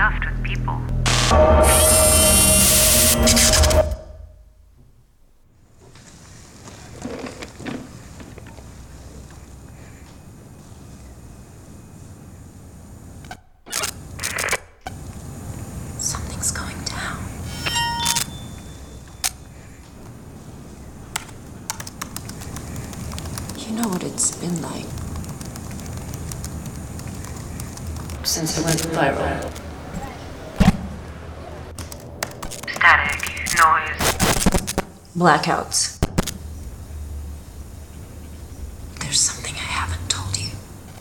stuffed with people. Something's going down. You know what it's been like since it went viral. Static, noise. Blackouts. There's something I haven't told you.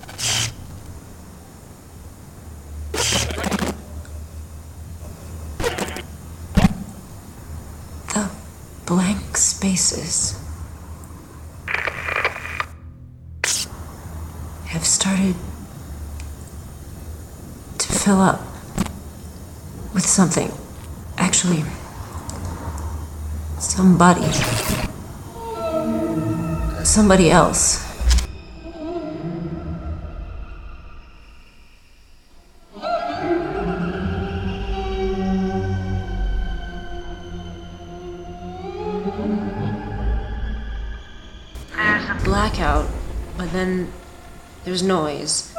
The blank spaces have started to fill up with something. Actually, somebody else. There's a Blackout, but then there's noise.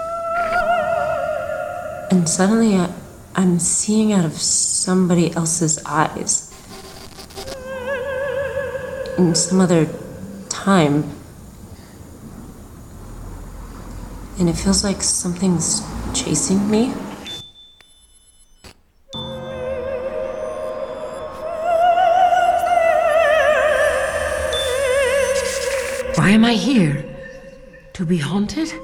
And suddenly I'm seeing out of somebody else's eyes. In some other time. And it feels like something's chasing me. Why am I here? To be haunted?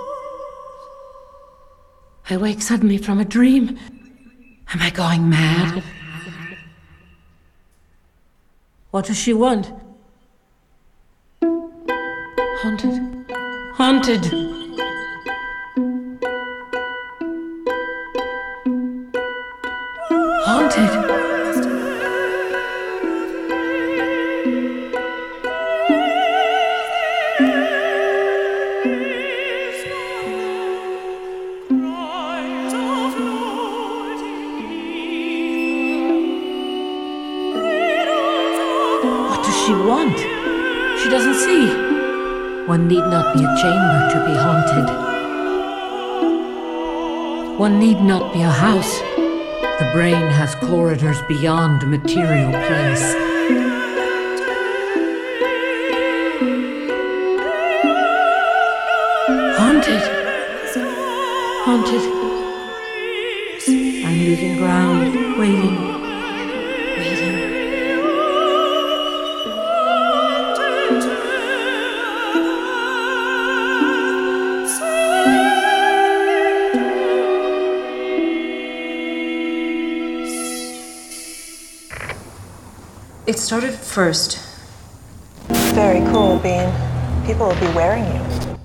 I wake suddenly from a dream. Am I going mad? What does she want? Haunted. Haunted! Haunted! What does she want? She doesn't see. One need not be a chamber to be haunted. One need not be a house. The brain has corridors beyond material place. Haunted. Haunted. I'm losing ground, waiting. It started first. Very cool, Bean. People will be wearing you.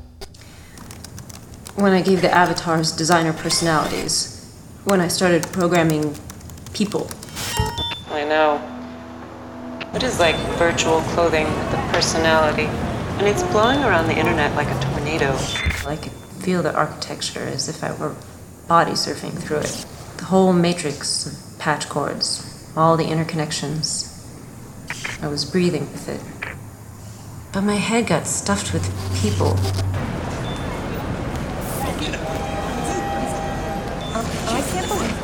When I gave the avatars designer personalities. When I started programming people. I know. It is like virtual clothing with a personality. And it's blowing around the internet like a tornado. I could feel the architecture as if I were body surfing through it. The whole matrix of patch cords, all the interconnections. I was breathing with it. But my head got stuffed with people. I can't believe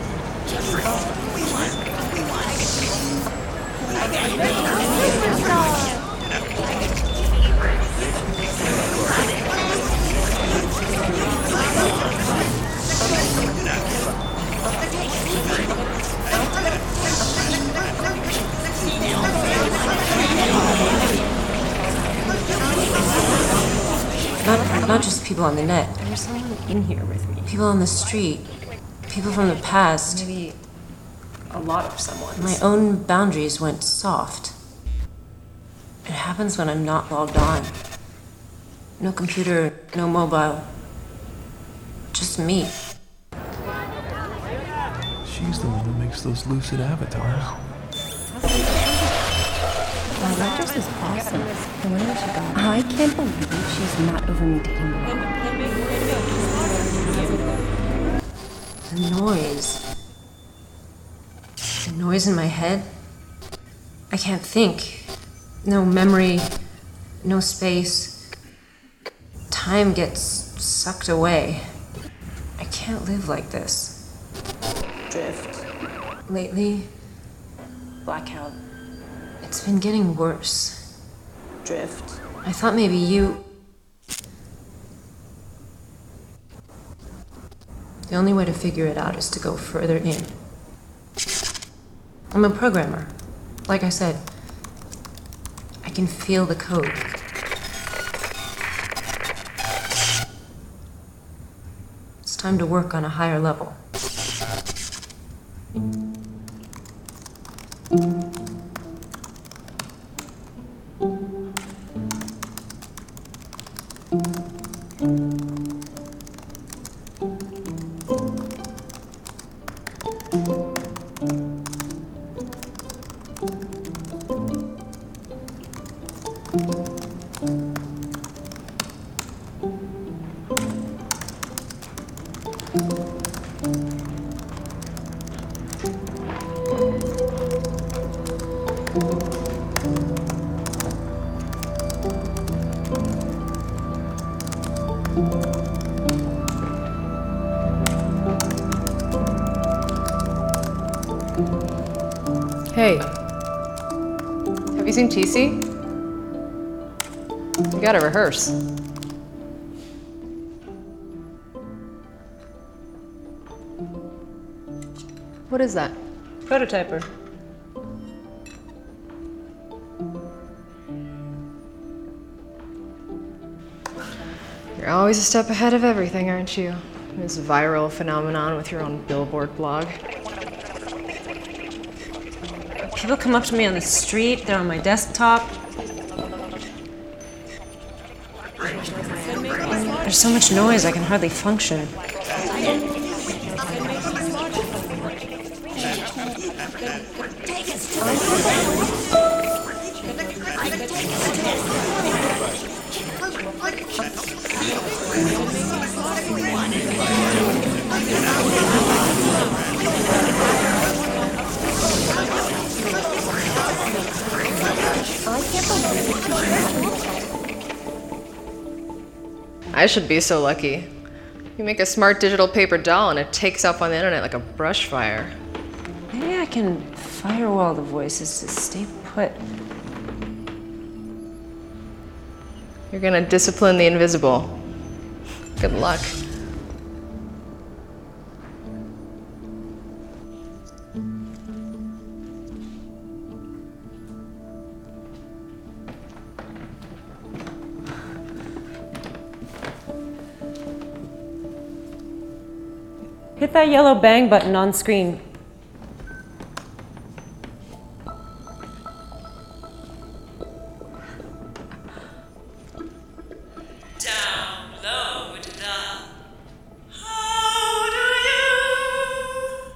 Not just people on the net. There's someone in here with me. People on the street. People from the past. Maybe a lot of someone's. My own boundaries went soft. It happens when I'm not logged on. No computer, no mobile. Just me. She's the one who makes those lucid avatars. Wow, that dress is awesome. I wonder where she got it. I can't believe she's not over me dating Rob. The noise. The noise in my head. I can't think. No memory, no space. Time gets sucked away. I can't live like this. Drift. Lately, Blackout. it's been getting worse. Drift. I thought maybe you... The only way to figure it out is to go further in. I'm a programmer. Like I said, I can feel the code. It's time to work on a higher level. Hey, have you seen TC? We gotta rehearse. What is that? Prototyper. You're always a step ahead of everything, aren't you? This viral phenomenon with your own billboard blog. People come up to me on the street, they're on my desktop. There's so much noise, I can hardly function. I should be so lucky. You make a smart digital paper doll and it takes off on the internet like a brush fire. Maybe I can firewall the voices to stay put. You're gonna discipline the invisible. Good luck. Hit that yellow bang button on screen. Download the How do you?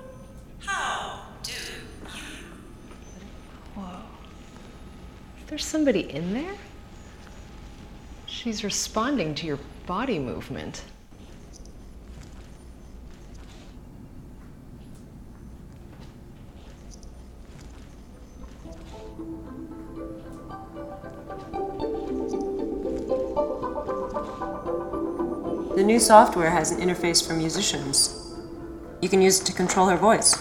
Whoa. There's somebody in there? She's responding to your body movement. The new software has an interface for musicians. You can use it to control her voice.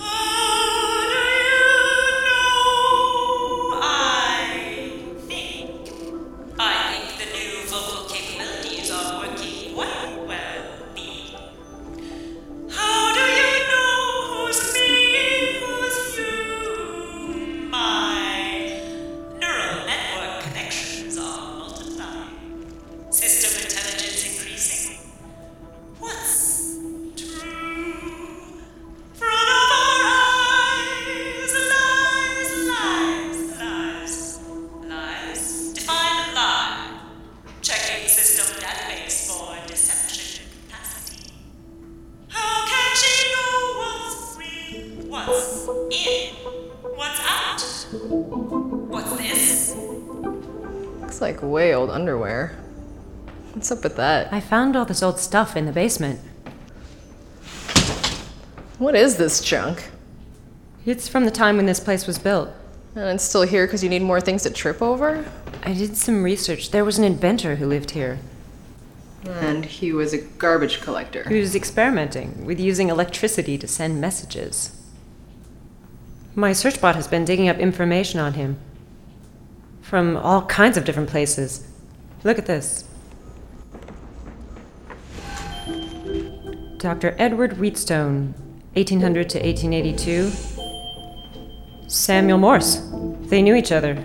I think the new vocal capabilities are working quite well, Bee. How do you know who's me, who's you? My neural network connections are multiplying. System intelligence increasing. What's true? Front of our eyes, lies, lies, lies, lies. Define lie. Checking system database for deception capacity. How can she know what's real, what's in, what's out? What's this? Looks like way old underwear. What's up with that? I found all this old stuff in the basement. What is this junk? It's from the time when this place was built. And it's still here because you need more things to trip over? I did some research. There was an inventor who lived here. And he was a garbage collector. He was experimenting with using electricity to send messages. My search bot has been digging up information on him from all kinds of different places. Look at this. Dr. Edward Wheatstone, 1800 to 1882. Samuel Morse. They knew each other.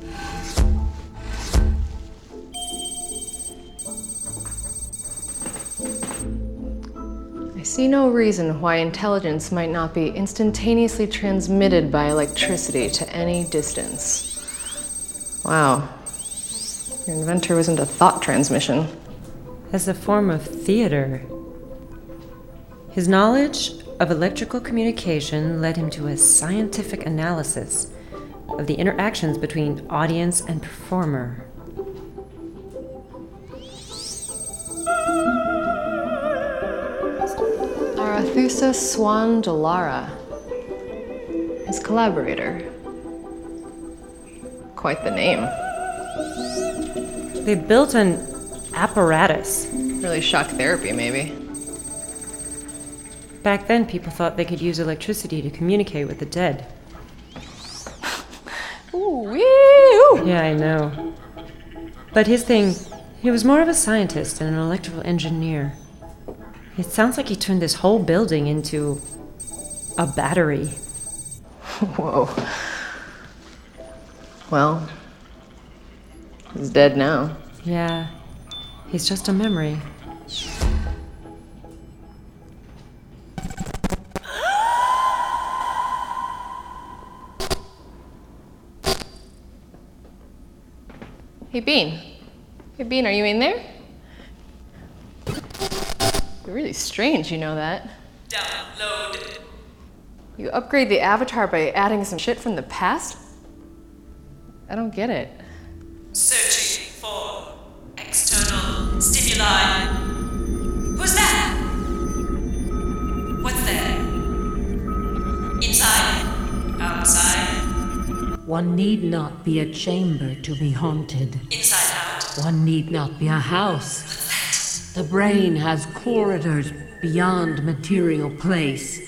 I see no reason why intelligence might not be instantaneously transmitted by electricity to any distance. Wow. Your inventor was into thought transmission. As a form of theater. His knowledge of electrical communication led him to a scientific analysis of the interactions between audience and performer. Arethusa Swan Delara, his collaborator. Quite the name. They built an apparatus. Really shock therapy, maybe. Back then, people thought they could use electricity to communicate with the dead. Ooh, wee-oo. Yeah, I know. But his thing, he was more of a scientist and an electrical engineer. It sounds like he turned this whole building into a battery. Whoa. Well, he's dead now. Yeah, he's just a memory. Hey, Bean. Hey, Bean, are you in there? You're really strange, you know that. Downloaded. You upgrade the avatar by adding some shit from the past? I don't get it. Searching for external stimuli. Who's that? What's there? Inside? Outside? One need not be a chamber to be haunted. Inside out? One need not be a house. The brain has corridors beyond material place.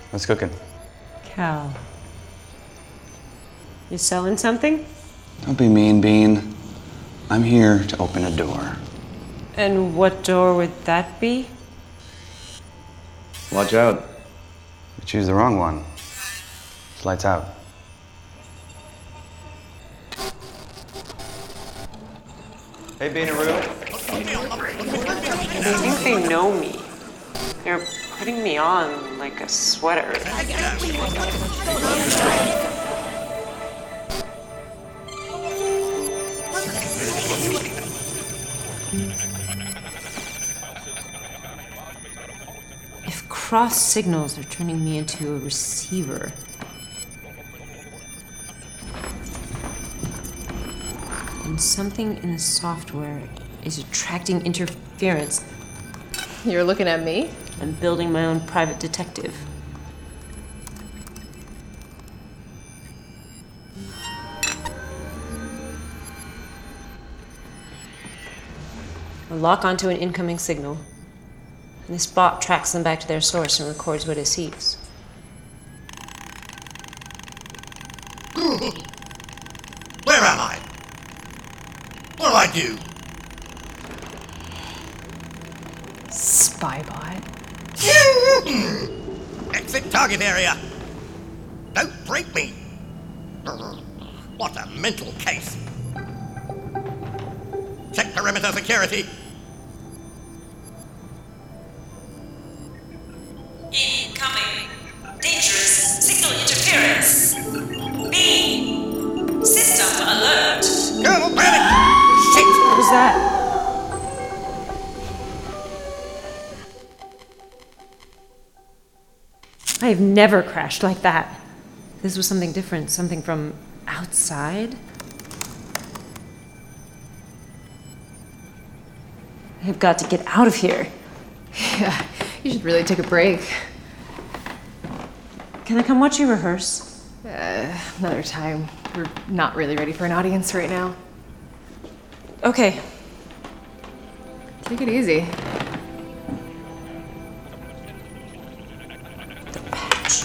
What's cooking? Cal. You selling something? Don't be mean, Bean. I'm here to open a door. And what door would that be? Watch out. You choose the wrong one. It's lights out. Hey, Bean and Rue. They think they know me. They're putting me on like a sweater. If cross signals are turning me into a receiver, and something in the software is attracting interference, You're looking at me? I'm building my own private detective. I lock onto an incoming signal, and this bot tracks them back to their source and records what it sees. Where am I? What do I do? Spybot. Exit target area. Don't break me. What a mental case. Check perimeter security. Incoming. Dangerous signal interference. Bean. System alert. Colonel Panic! Shit! What was that? I've never crashed like that. This was something different, something from outside. I've got to get out of here. Yeah, you should really take a break. Can I come watch you rehearse? Another time. We're not really ready for an audience right now. Okay. Take it easy. The patch.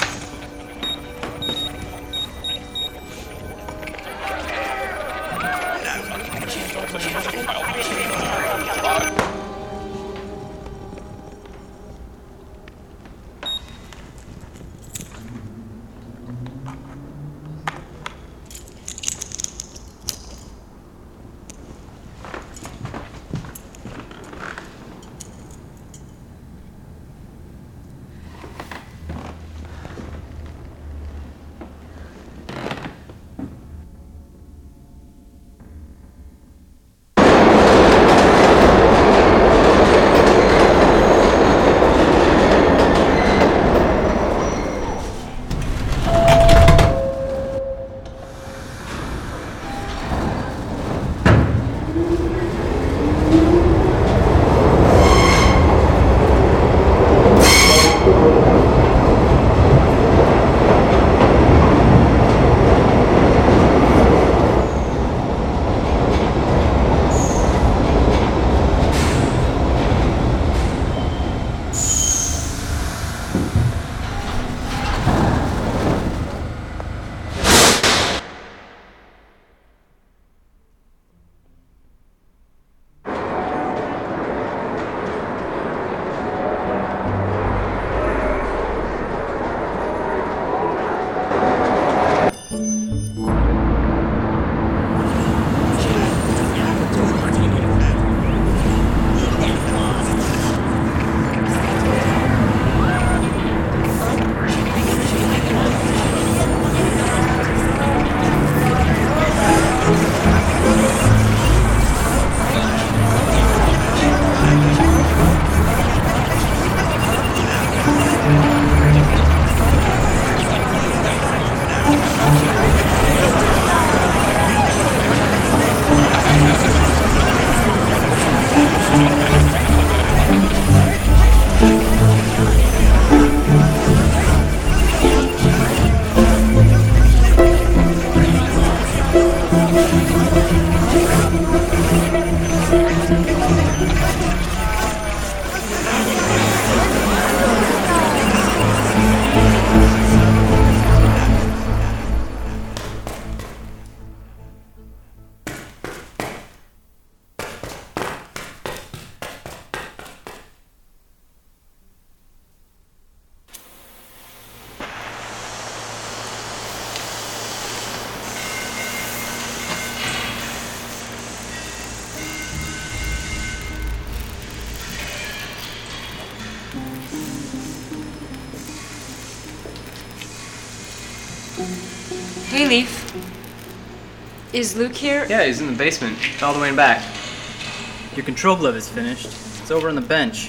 Hey, Leaf. Is Luke here? Yeah, he's in the basement, all the way in back. Your control glove is finished. It's over on the bench.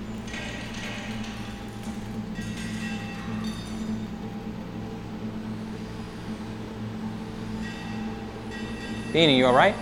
Bean, are you alright?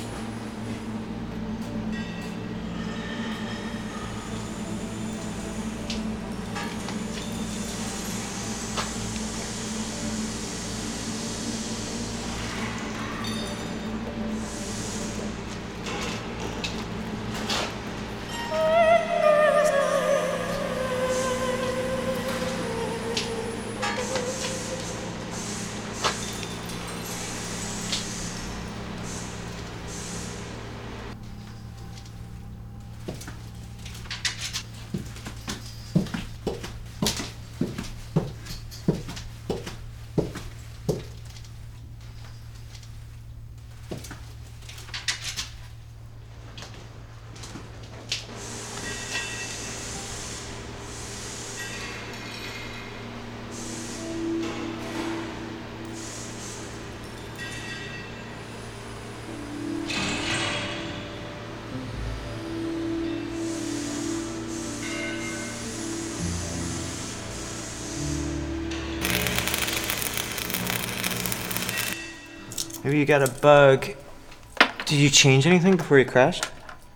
Maybe you got a bug. Did you change anything before you crashed?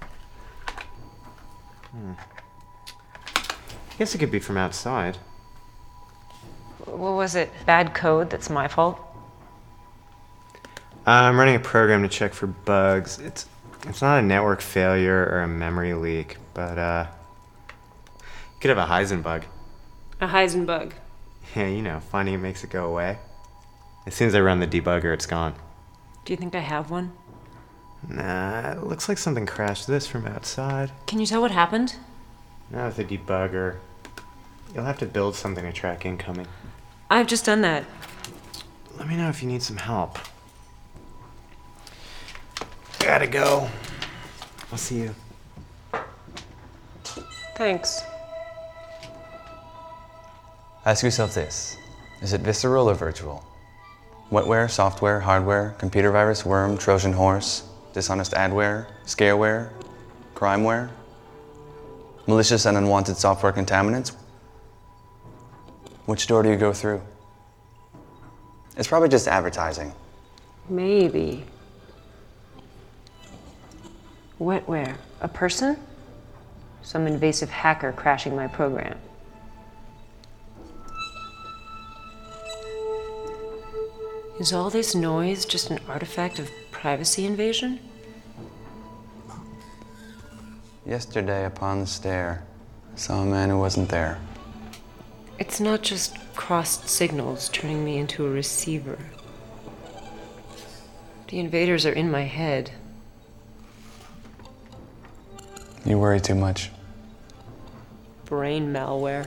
I guess it could be from outside. What was it? Bad code that's my fault? I'm running a program to check for bugs. It's not a network failure or a memory leak, but you could have a Heisenbug. A Heisenbug. Yeah, you know, finding it makes it go away. As soon as I run the debugger, it's gone. Do you think I have one? Nah, it looks like something crashed this from outside. Can you tell what happened? Not with the debugger. You'll have to build something to track incoming. I've just done that. Let me know if you need some help. Gotta go. I'll see you. Thanks. Ask yourself this. Is it visceral or virtual? Wetware, software, hardware, computer virus, worm, Trojan horse, dishonest adware, scareware, crimeware, malicious and unwanted software contaminants? Which door do you go through? It's probably just advertising. Maybe. Wetware. A person? Some invasive hacker crashing my program. Is all this noise just an artifact of privacy invasion? Yesterday upon the stair, I saw a man who wasn't there. It's not just crossed signals turning me into a receiver. The invaders are in my head. You worry too much. Brain malware.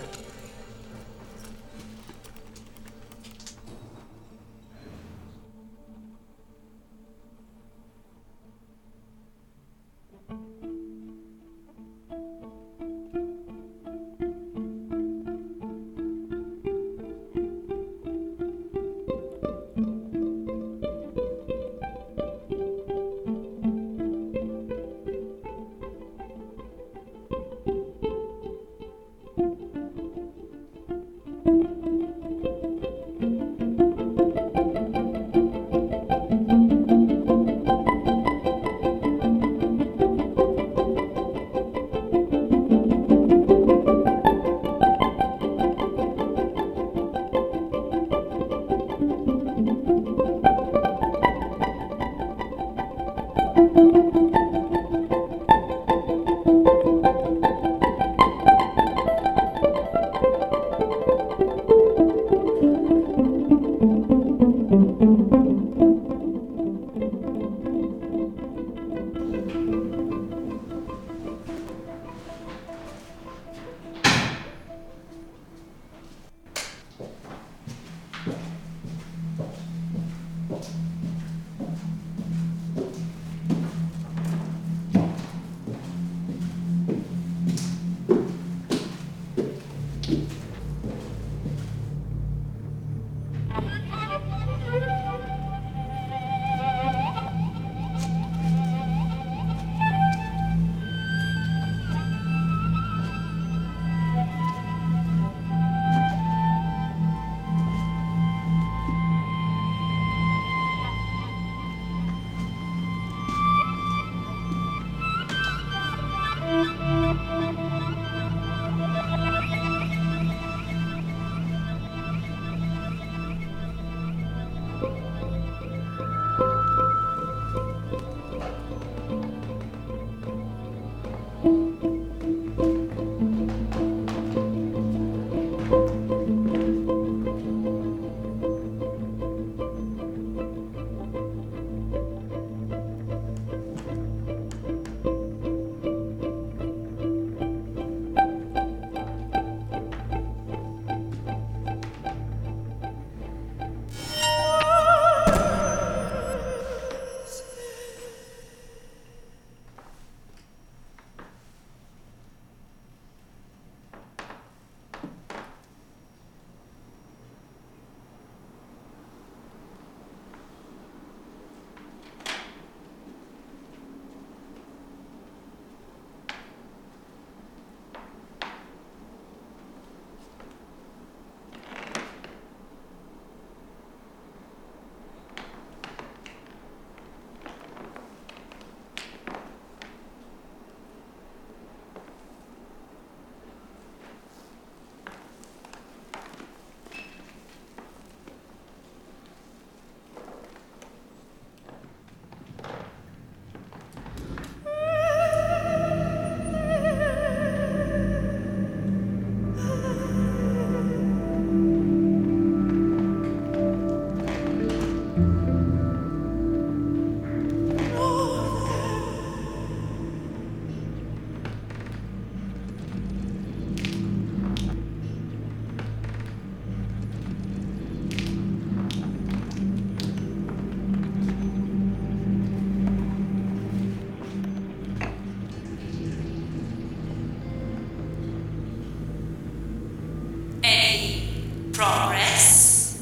Progress?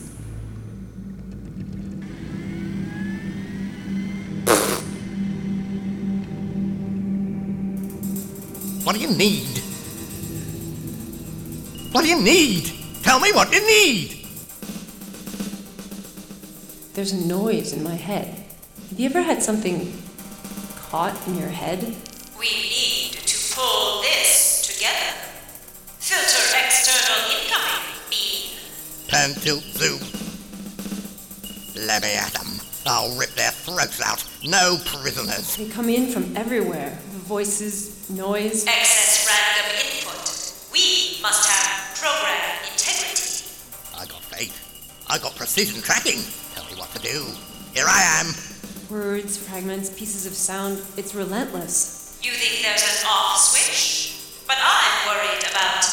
What do you need? What do you need? Tell me what you need! There's a noise in my head. Have you ever had something caught in your head? We need to pull this together. Filter external incoming, Bean. Pan, tilt, zoom. Let me at them. I'll rip their throats out. No prisoners. They come in from everywhere. Voices, noise. Excess random input. We must have program integrity. I got faith. I got precision tracking. Tell me what to do. Here I am. Words, fragments, pieces of sound. It's relentless. You think there's an off switch? But I'm worried about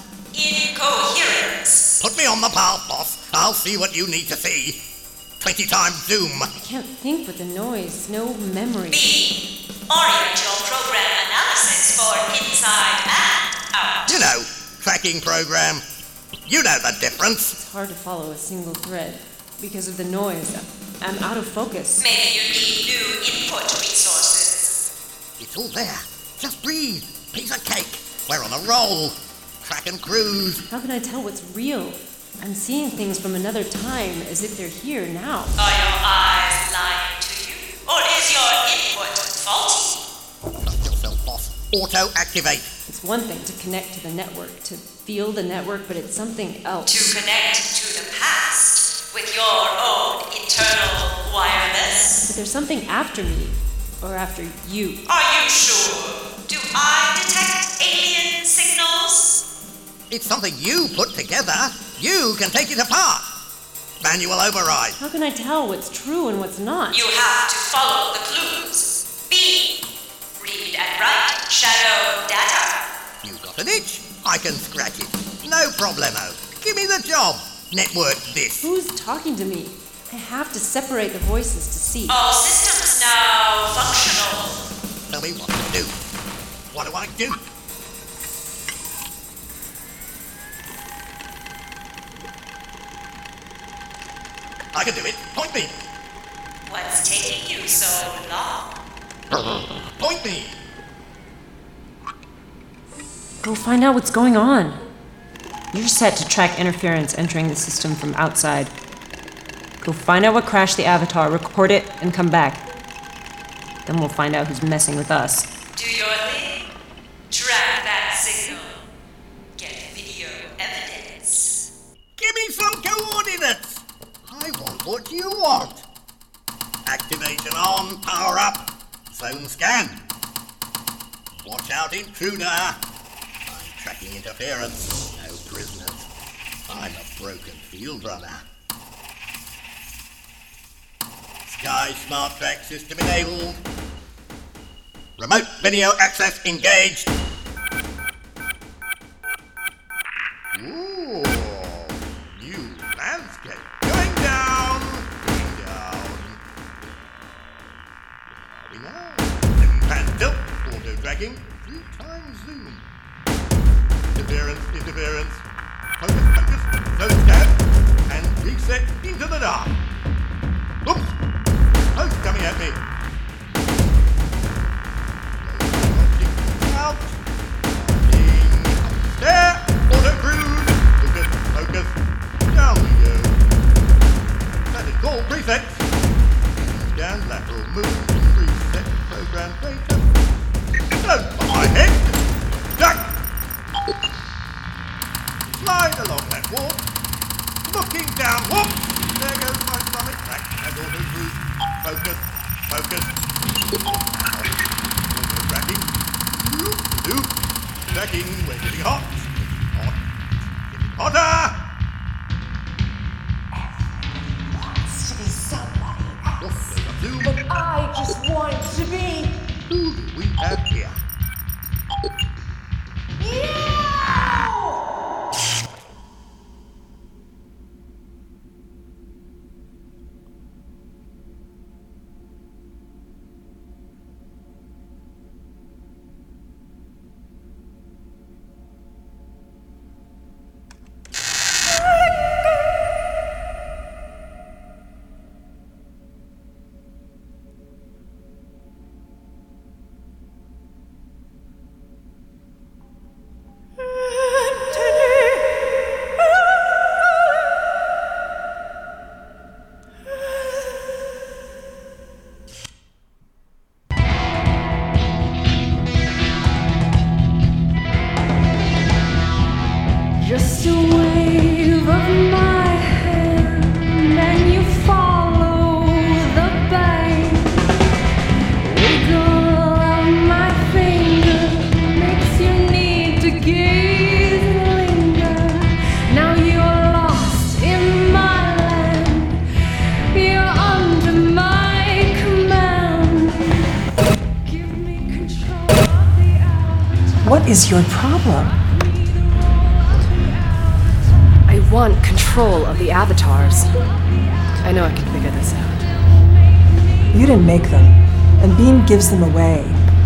incoherence. Put me on the path, boss. I'll see what you need to see. 20 times zoom. I can't think with the noise. No memory. B. Orient your program analysis for inside and out. You know, tracking program. You know the difference. It's hard to follow a single thread because of the noise. I'm out of focus. Maybe you need new input resources. It's all there. Just breathe. Piece of cake. We're on a roll. Track and cruise. How can I tell what's real? I'm seeing things from another time as if they're here now. Are your eyes lying to you? Or is your input faulty? Trust yourself, boss. Auto-activate. It's one thing to connect to the network, to feel the network, but it's something else. To connect to the past with your own internal wireless? But there's something after me, or after you. Are you sure? Do I detect alien signals? It's something you put together. You can take it apart. Manual override. How can I tell what's true and what's not? You have to follow the clues. B. Read and write shadow data. You got an itch. I can scratch it. No problemo. Give me the job. Network this. Who's talking to me? I have to separate the voices to see. All systems now functional. Tell me what to do. What do I do? I can do it. Point me. What's taking you so long? Point me. Go find out what's going on. You're set to track interference entering the system from outside. Go find out what crashed the Avatar, record it, and come back. Then we'll find out who's messing with us. Do your thing. Track that signal. Get video evidence. Give me some coordinates. I want what you want. Activation on, power up. Zone scan. Watch out, intruder. I'm tracking interference. No prisoners. I'm a broken field runner. Sky Smart Track system enabled. Remote video access engaged. Ooh, new landscape. Going down. Going down. There we go. Pan tilt. Auto tracking. 3 times zoom. Interference. Focus. Zone scan. And reset into the dark. Oops. Post coming at me. Out. There. Auto cruise. Focus. Down we go. That is called presets. Scan lateral move. Reset program data. Don't my head. Duck. Slide along that wall. Looking down. Whoops. There goes my stomach. Back and auto cruise. Focus. Auto tracking. Loop. Tracking. We're getting hot. Getting hotter. Wants to be somebody else. Zoom. But I just want to be. Who do we have here? is your problem? I want control of the avatars. I know I can figure this out. You didn't make them, and Bean gives them away.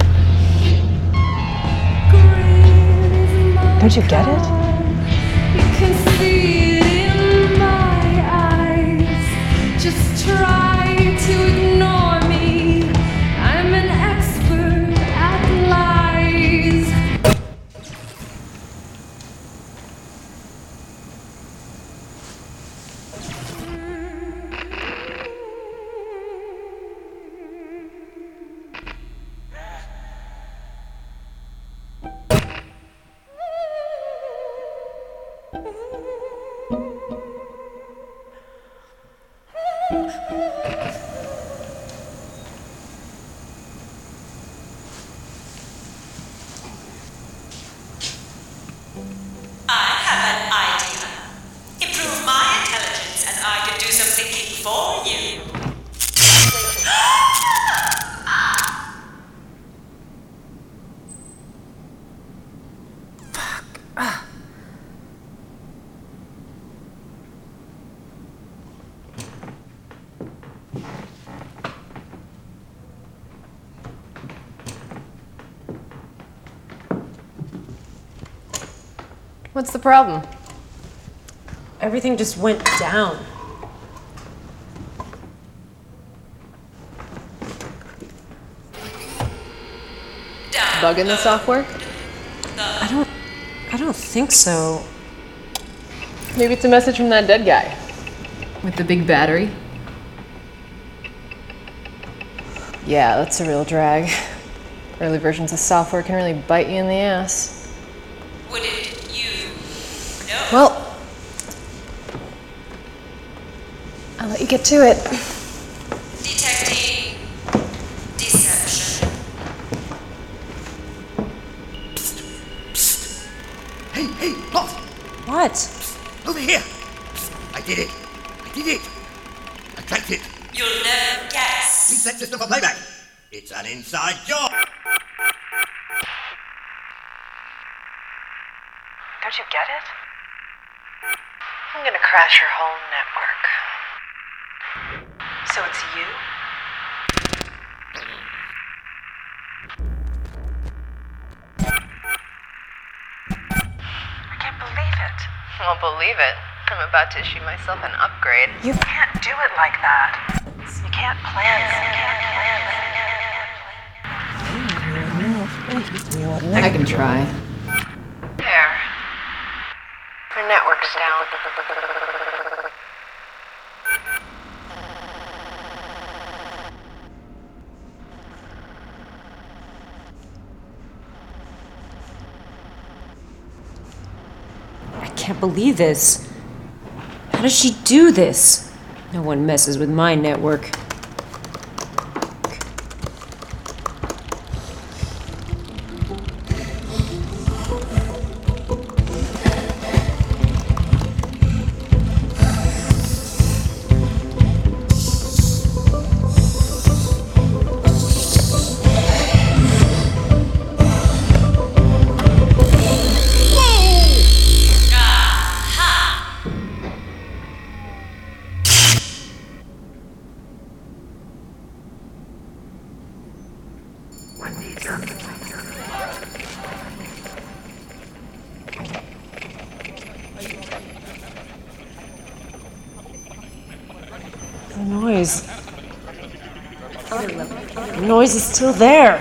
Don't you get it? You can see it in my eyes. Just try to ignore me. I'm an expert at lies. I have an idea. Improve my intelligence and I can do some thinking for you. What's the problem? Everything just went down. Bug in the software? I don't think so. Maybe it's a message from that dead guy. With the big battery? Yeah, that's a real drag. Early versions of software can really bite you in the ass. Wouldn't you know? Well, I'll let you get to it. Detecting deception. Hey, Boss! What? Over here! I did it! I tracked it! You'll never guess. Reset system for playback! It's an inside job! Don't you get it? I'm gonna crash your whole network. So it's you? I can't believe it. I'll believe it. I'm about to issue myself an upgrade. You can't do it like that. You can't plan. I can try. There. Your network's down. I can't believe this. How does she do this? No one messes with my network. The noise. The noise is still there.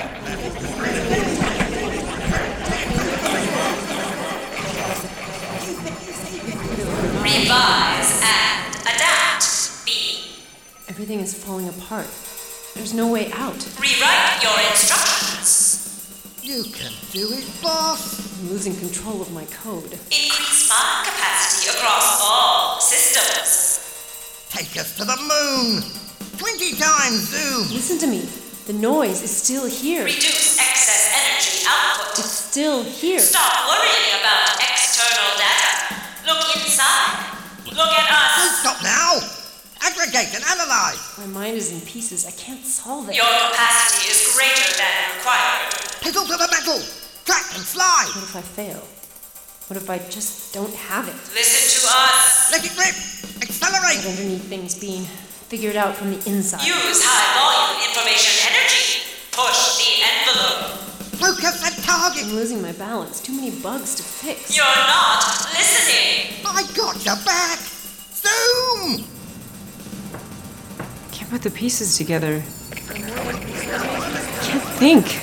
Revise and adapt. B. Everything is falling apart. There's no way out. Rewrite your instructions. You can do it, boss! I'm losing control of my code. Increase file capacity across all systems. Take us to the moon! 20 times zoom! Listen to me. The noise is still here. Reduce excess energy output. It's still here. Stop worrying about external data. Look inside. Look at Don't us. stop now! Aggregate and analyze! My mind is in pieces. I can't solve it. Your capacity is greater than required. Pedal to the metal! Track and slide! What if I fail? What if I just don't have it? Listen to us. Let it rip! Accelerate! But underneath things being figured out from the inside. Use high-volume information energy. Push the envelope. Focus and target! I'm losing my balance. Too many bugs to fix. You're not listening. I got your back! Zoom! Can't put the pieces together. Can't think.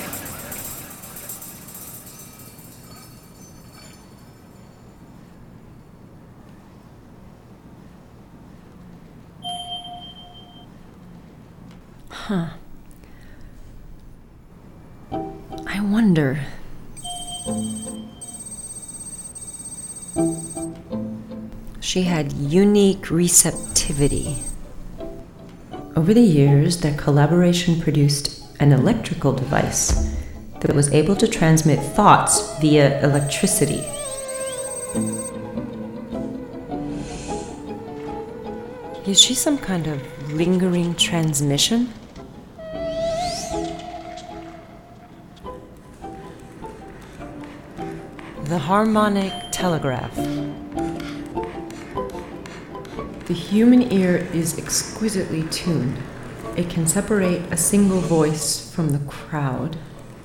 Huh. I wonder. She had unique receptivity. Over the years, their collaboration produced an electrical device that was able to transmit thoughts via electricity. Is she some kind of lingering transmission? The harmonic telegraph. The human ear is exquisitely tuned. It can separate a single voice from the crowd.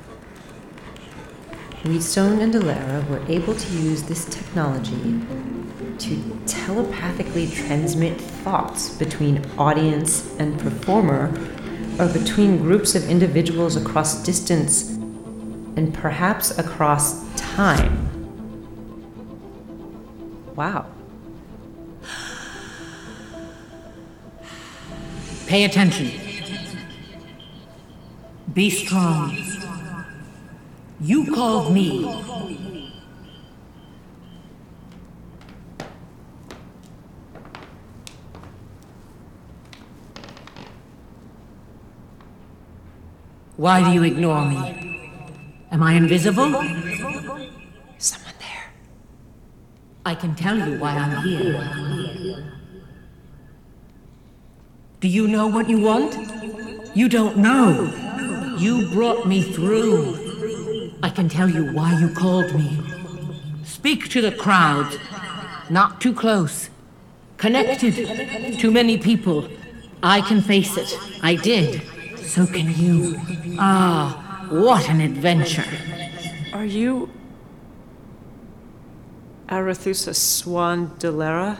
Wheatstone and Delara were able to use this technology to telepathically transmit thoughts between audience and performer, or between groups of individuals across distance and perhaps across time. Wow. Pay attention. Be strong. You called me. Why do you ignore me? Am I invisible? Someone there. I can tell you why I'm here. Do you know what you want? You don't know. You brought me through. I can tell you why you called me. Speak to the crowd. Not too close. Connected. Too many people. I can face it. I did. So can you. Ah, what an adventure. Are you Arethusa Swan Delara?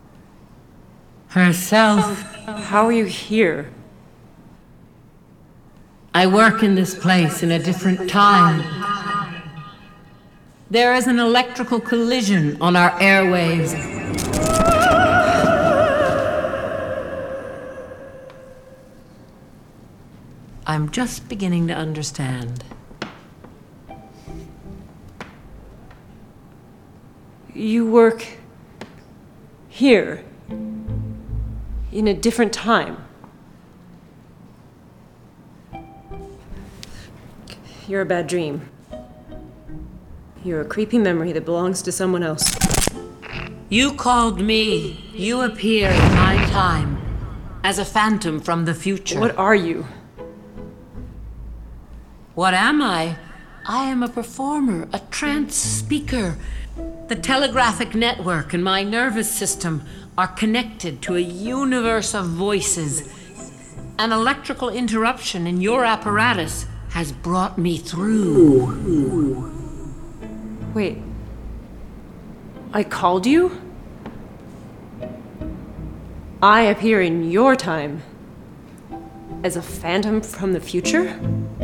Herself. How are you here? I work in this place in a different time. There is an electrical collision on our airwaves. I'm just beginning to understand. You work here, in a different time. You're a bad dream. You're a creepy memory that belongs to someone else. You called me. You appear in my time as a phantom from the future. What are you? What am I? I am a performer, a trance speaker. The telegraphic network and my nervous system are connected to a universe of voices. An electrical interruption in your apparatus has brought me through. Wait. I called you? I appear in your time as a phantom from the future?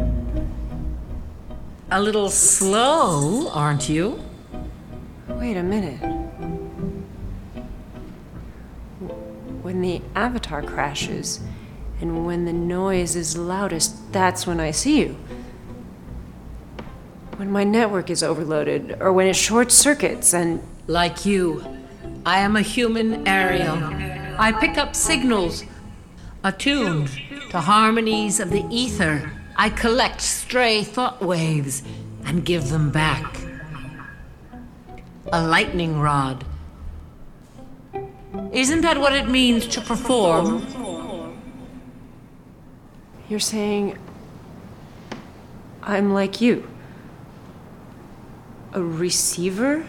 A little slow, aren't you? Wait a minute. When the avatar crashes, and when the noise is loudest, that's when I see you. When my network is overloaded, or when it short circuits and... Like you, I am a human aerial. I pick up signals, attuned to harmonies of the ether. I collect stray thought waves and give them back. A lightning rod. Isn't that what it means to perform? You're saying I'm like you. A receiver?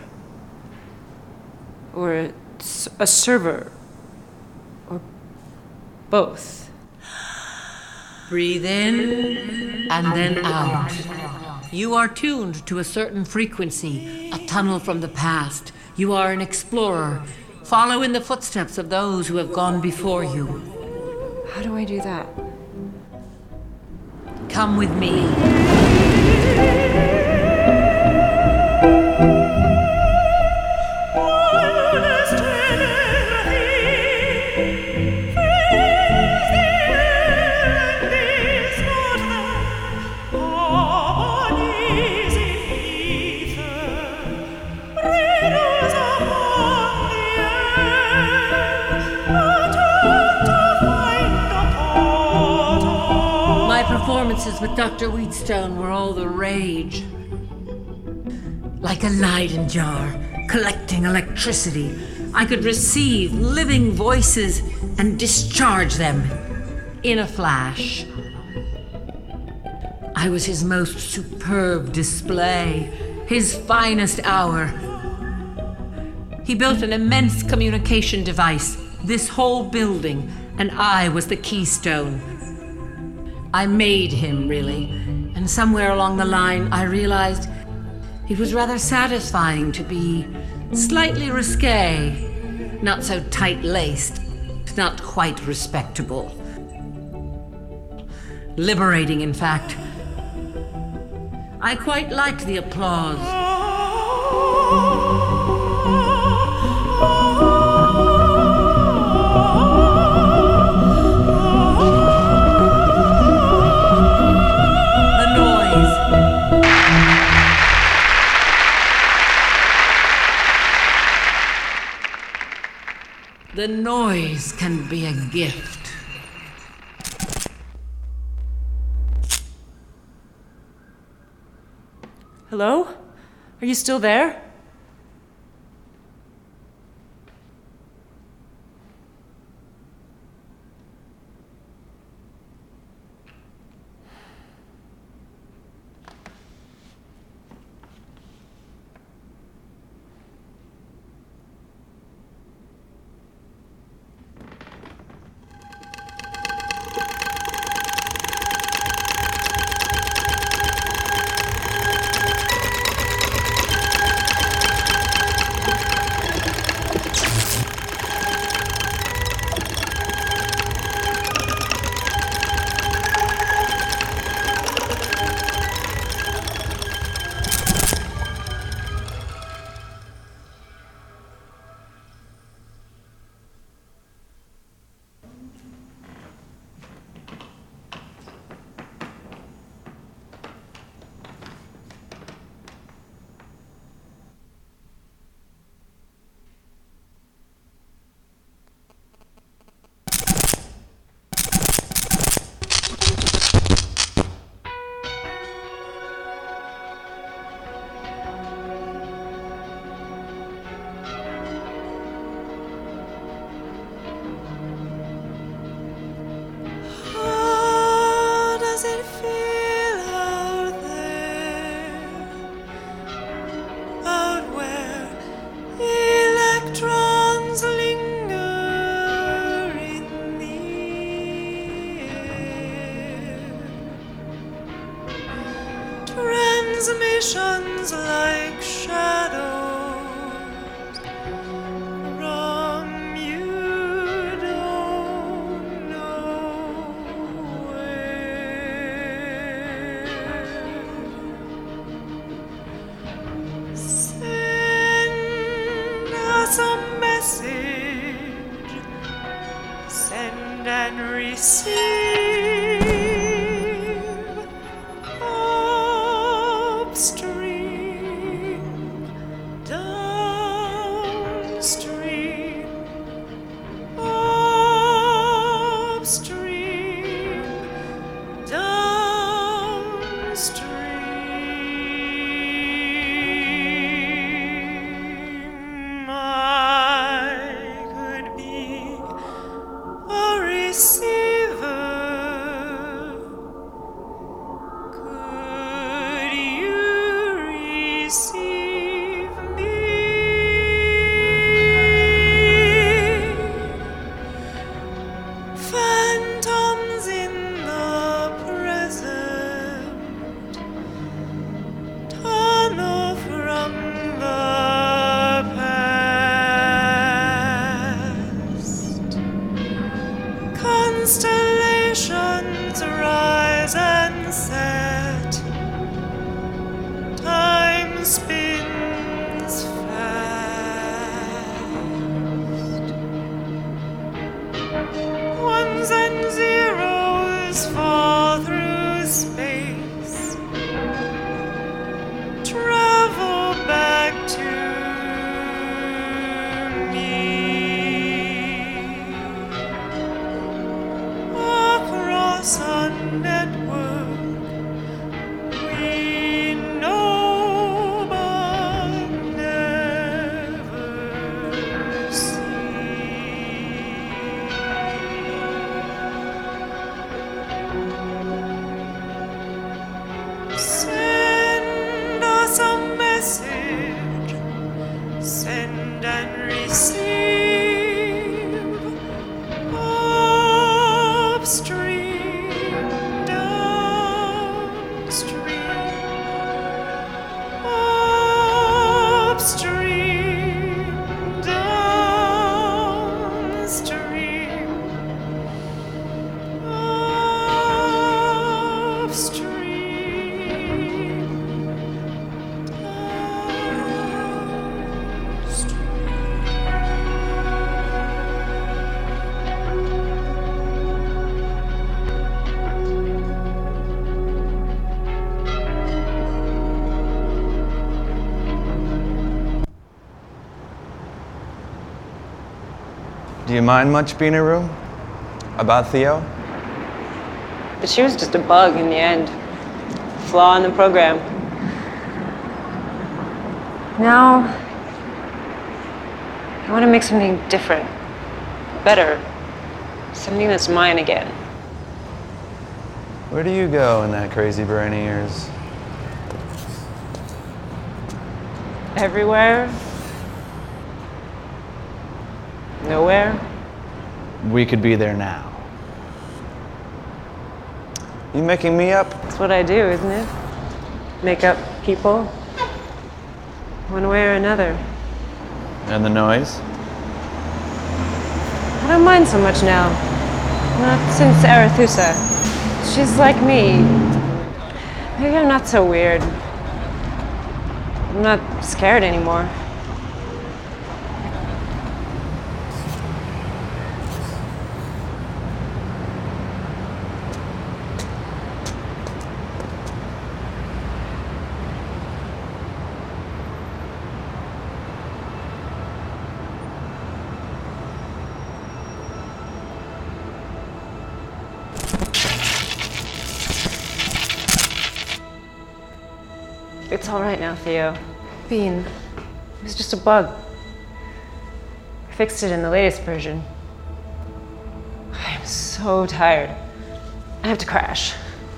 Or a server? Or both? Breathe in and then out. You are tuned to a certain frequency, a tunnel from the past. You are an explorer. Follow in the footsteps of those who have gone before you. How do I do that? Come with me. Performances with Dr. Wheatstone were all the rage. Like a Leyden jar, collecting electricity, I could receive living voices and discharge them in a flash. I was his most superb display, his finest hour. He built an immense communication device, this whole building, and I was the keystone. I made him, really, and somewhere along the line I realized it was rather satisfying to be slightly risque, not so tight-laced, not quite respectable. Liberating, in fact. I quite liked the applause. The noise can be a gift. Hello? Are you still there? Transmissions like shadows from you don't know where. Send us a message, send and receive. Upstream, downstream, upstream, downstream. I could be a receiver. Constellations rise and set. Time spins fast. Ones and zeros fall through space. Travel back to across a network we know but never see. Send us a message, send and receive. Upstream, downstream, upstream, downstream, Do you mind much, Beaneroo? About Theo? But she was just a bug in the end. Flaw in the program. Now, I want to make something different, better, something that's mine again. Where do you go in that crazy brain of yours? Everywhere. Nowhere. We could be there now. You making me up? That's what I do, isn't it? Make up people. One way or another. And the noise? I don't mind so much now. Not since Arethusa. She's like me. Maybe I'm not so weird. I'm not scared anymore. It's all right now, Theo. Bean, it was just a bug. I fixed it in the latest version. I am so tired. I have to crash.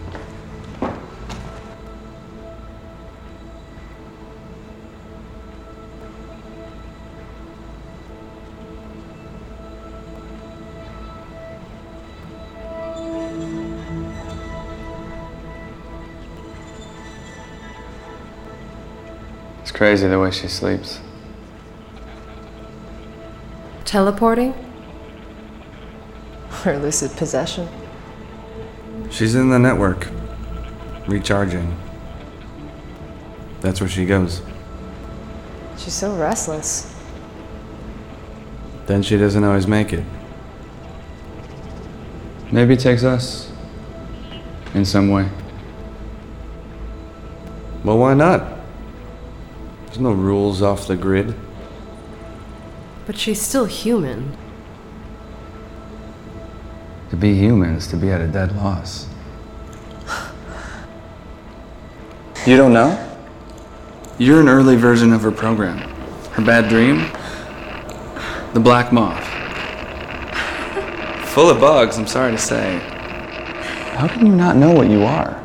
It's crazy the way she sleeps. Teleporting? Or lucid possession? She's in the network. Recharging. That's where she goes. She's so restless. Then she doesn't always make it. Maybe it takes us. In some way. Well, why not? There's no rules off the grid. But she's still human. To be human is to be at a dead loss. You don't know? You're an early version of her program. Her bad dream? The Black Moth. Full of bugs, I'm sorry to say. How can you not know what you are?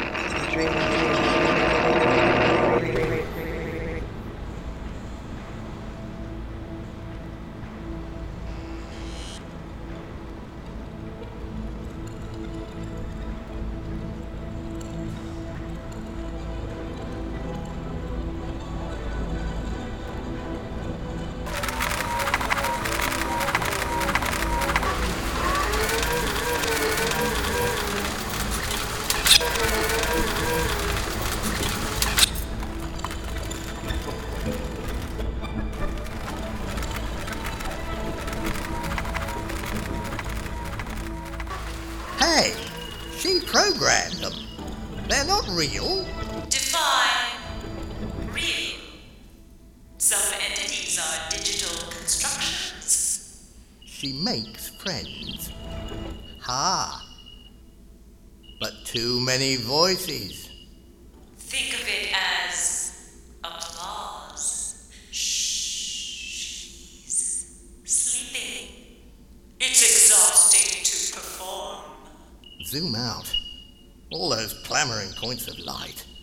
Hey, she programmed them. They're not real. Define real. Some entities are digital constructions. She makes friends. Ha! But too many voices. Think of it as applause. Shh, she's sleeping. It's exhausting to perform. Zoom out. All those clamoring points of light.